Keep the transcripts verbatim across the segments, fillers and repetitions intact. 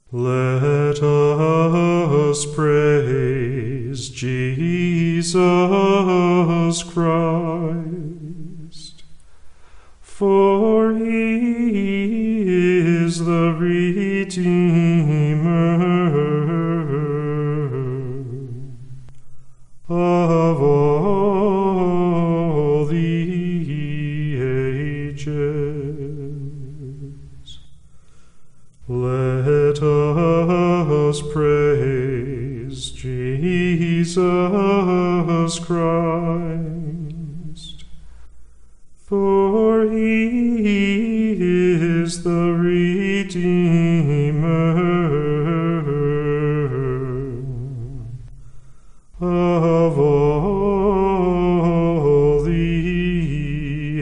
Let us praise Jesus Christ, for he is the Redeemer of all the ages. Let us praise Jesus Christ, for he is the Redeemer of all the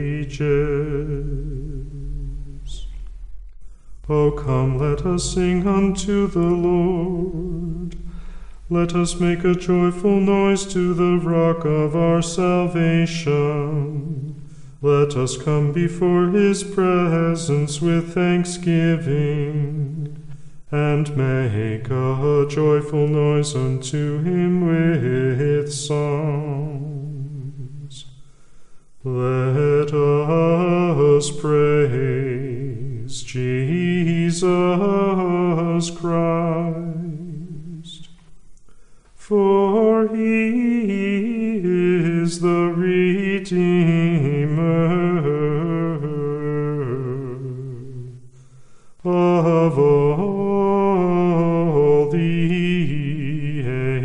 ages. O come, let us sing unto the Lord. Let us make a joyful noise to the rock of our salvation. Let us come before his presence with thanksgiving, and make a joyful noise unto him with songs. Let us praise Jesus Christ, for he is the Redeemer of all the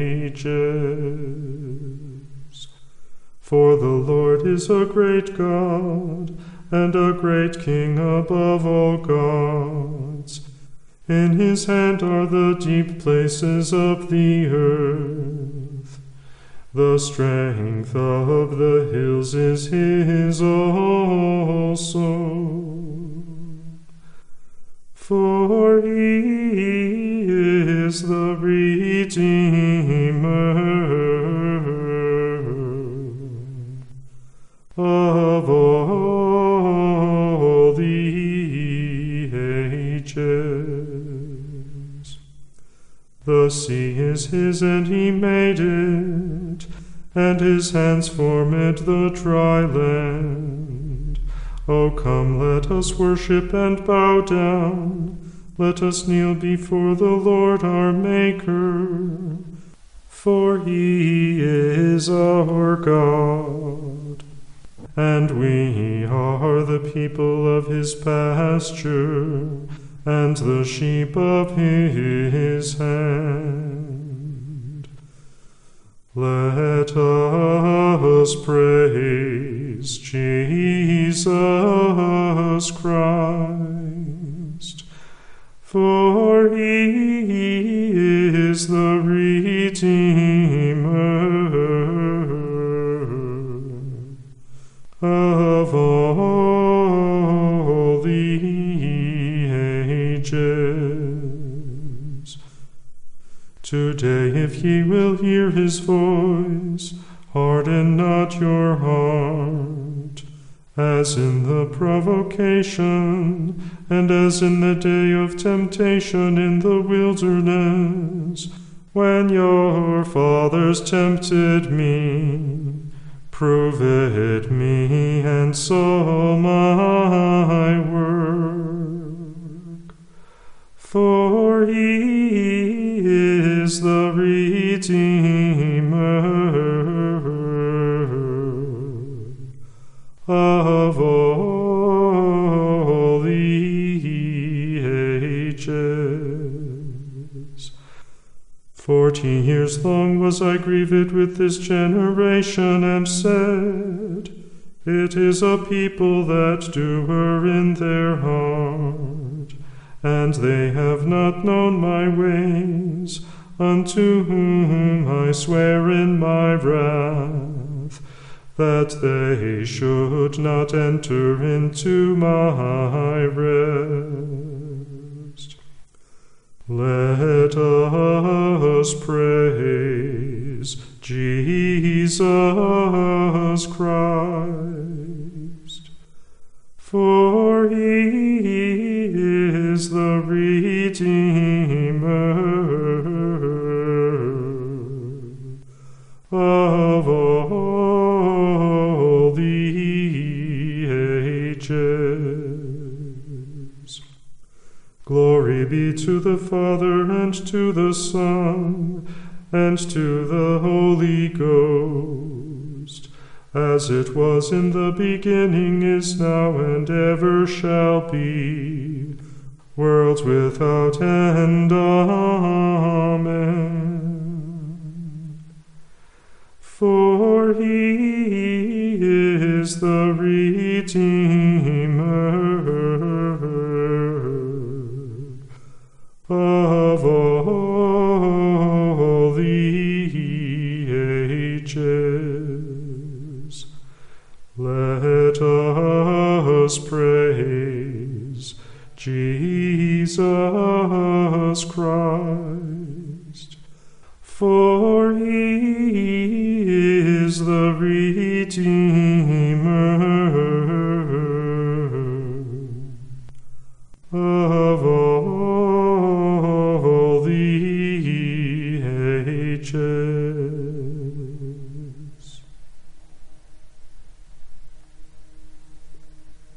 ages. For the Lord is a great God, and a great King above all gods. In his hand are the deep places of the earth. The strength of the hills is his also. For he is the Redeemer of all the ages. The sea is his, and he made it, and his hands formed the dry land. O come, let us worship and bow down. Let us kneel before the Lord our Maker, for he is our God, and we are the people of his pasture, and the sheep of his hand. Let us praise Jesus Christ, for he is the Redeemer of all the ages. Today, if ye will hear his voice, harden not your heart, as in the provocation, and as in the day of temptation in the wilderness, when your fathers tempted me. Proved me, and saw my work. For he is the Redeemer of all the ages. Forty years long was I grieved with this generation, and said, It is a people that do err in their heart, and they have not known my ways, unto whom I swear in my wrath, that they should not enter into my rest. Let us praise Jesus Christ, for he is the Redeemer Glory be to the Father, and to the Son, and to the Holy Ghost, as it was in the beginning, is now, and ever shall be, worlds without end. Amen. For he is the Redeemer of all the ages. Let us praise Jesus Christ, for he is the Redeemer of all the ages.